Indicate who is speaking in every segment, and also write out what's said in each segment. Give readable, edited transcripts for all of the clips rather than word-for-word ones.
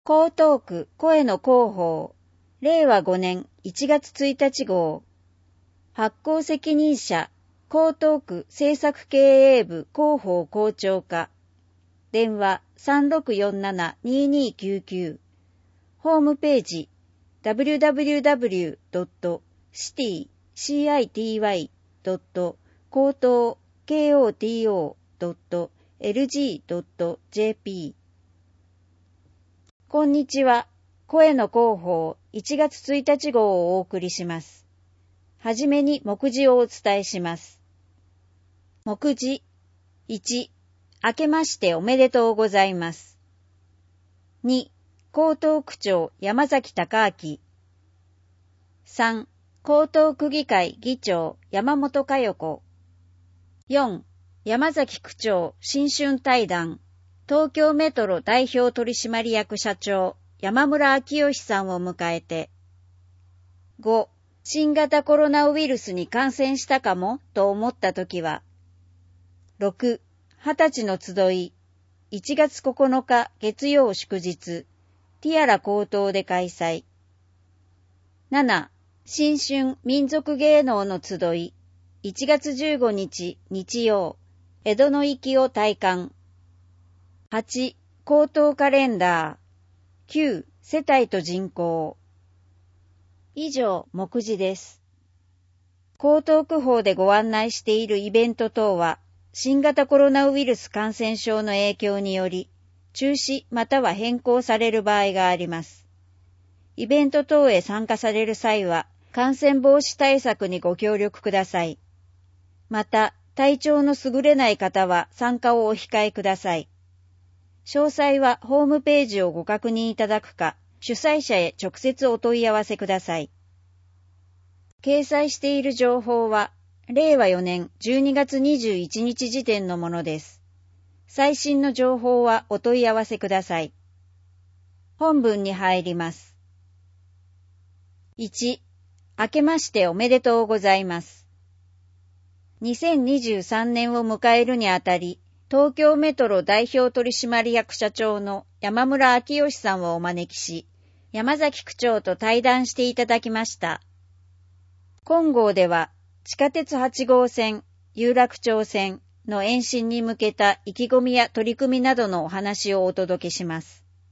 Speaker 1: 江東区声の広報、令和5年1月1日号。発行責任者、江東区政策経営部広報校長課。電話 3647-2299。ホームページ www.city-koto.lg.jp。 こんにちは。声の広報1月1日号をお送りします。はじめに目次をお伝えします。目次1、明けましておめでとうございます。2、江東区長山崎隆明。3、江東区議会議長山本佳代子。4、山崎区長新春対談、東京メトロ代表取締役社長山村明義さんを迎えて。5、新型コロナウイルスに感染したかもと思ったときは。6、20歳の集い、1月9日月曜祝日、ティアラ高等で開催。7、新春民族芸能の集い、1月15日日曜、江戸の粋を体感。8、高等カレンダー。9、世帯と人口。以上、目次です。江東区法でご案内しているイベント等は、新型コロナウイルス感染症の影響により、中止または変更される場合があります。イベント等へ参加される際は、感染防止対策にご協力ください。また、体調の優れない方は参加をお控えください。詳細はホームページをご確認いただくか、主催者へ直接お問い合わせください。掲載している情報は、令和4年12月21日時点のものです。最新の情報はお問い合わせください。本文に入ります。1、明けましておめでとうございます。2023年を迎えるにあたり、東京メトロ代表取締役社長の山村明義さんをお招きし、山崎区長と対談していただきました。今号では、地下鉄8号線、有楽町線の延伸に向けた意気込みや取り組みなどのお話をお届けします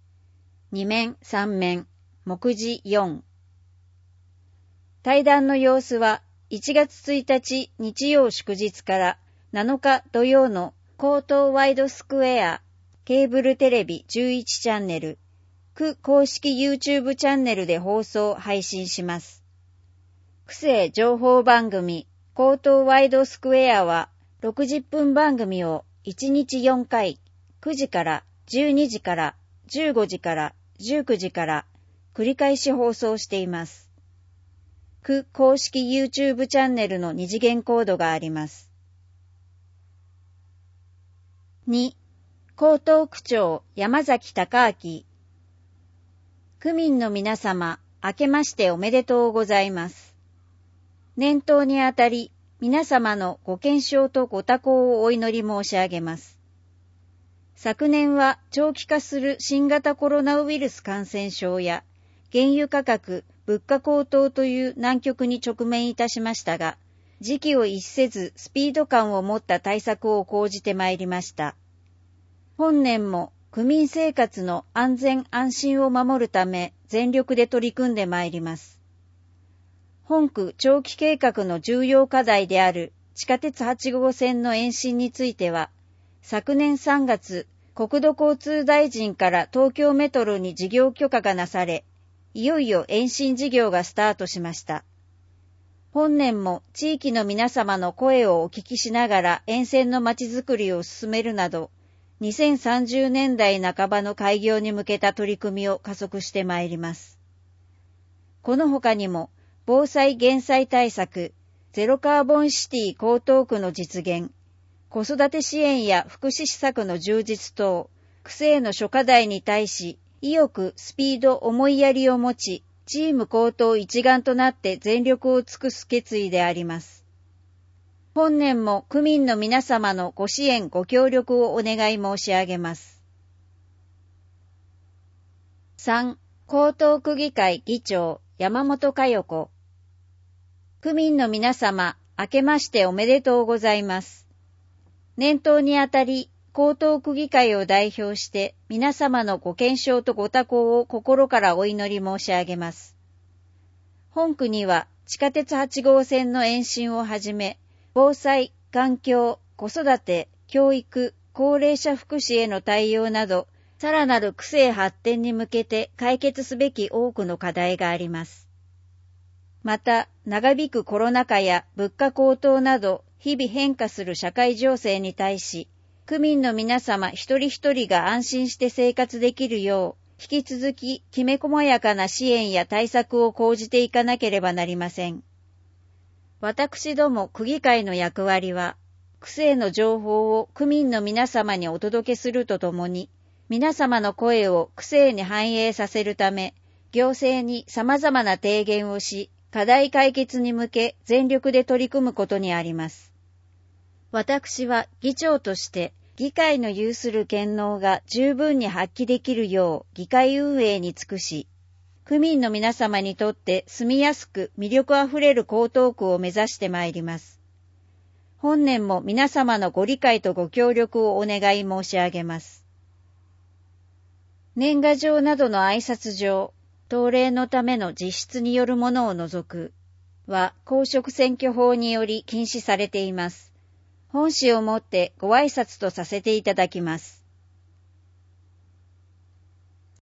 Speaker 1: 。2面、3面、目次4。対談の様子は1月1日日曜祝日から7日土曜の江東ワイドスクエア、ケーブルテレビ11チャンネル、区公式 YouTube チャンネルで放送・配信します。区政情報番組、江東ワイドスクエアは60分番組を1日4回、9時から12時から15時から19時から繰り返し放送しています。区公式 YouTube チャンネルの二次元コードがあります。2、江東区長山崎隆明。区民の皆様、明けましておめでとうございます。年頭にあたり、皆様のご健勝とご多幸をお祈り申し上げます。昨年は長期化する新型コロナウイルス感染症や原油価格、物価高騰という難局に直面いたしましたが、時機を逸せずスピード感を持った対策を講じてまいりました。本年も区民生活の安全安心を守るため全力で取り組んでまいります。本区長期計画の重要課題である地下鉄8号線の延伸については、昨年3月、国土交通大臣から東京メトロに事業許可がなされ、いよいよ延伸事業がスタートしました。本年も地域の皆様の声をお聞きしながら沿線のまちづくりを進めるなど、2030年代半ばの開業に向けた取り組みを加速してまいります。この他にも、防災減災対策、ゼロカーボンシティ江東区の実現、子育て支援や福祉施策の充実等、区政の諸課題に対し、意欲、スピード、思いやりを持ち、チーム高等一丸となって全力を尽くす決意であります。本年も区民の皆様のご支援、ご協力をお願い申し上げます。 3、江東区議会議長山本佳代子。区民の皆様、明けましておめでとうございます。年頭にあたり、江東区議会を代表して皆様のご健勝とご多幸を心からお祈り申し上げます。本区には地下鉄8号線の延伸をはじめ、防災、環境、子育て、教育、高齢者福祉への対応など、さらなる区政発展に向けて解決すべき多くの課題があります。また、長引くコロナ禍や物価高騰など、日々変化する社会情勢に対し、区民の皆様一人一人が安心して生活できるよう、引き続ききめ細やかな支援や対策を講じていかなければなりません。私ども区議会の役割は、区政の情報を区民の皆様にお届けするとともに、皆様の声を区政に反映させるため、行政に様々な提言をし、課題解決に向け全力で取り組むことにあります。私は議長として、議会の有する権能が十分に発揮できるよう議会運営に尽くし、区民の皆様にとって住みやすく魅力あふれる江東区を目指してまいります。本年も皆様のご理解とご協力をお願い申し上げます。年賀状などの挨拶状、当例のための実質によるものを除くは公職選挙法により禁止されています。本紙をもってご挨拶とさせていただきます。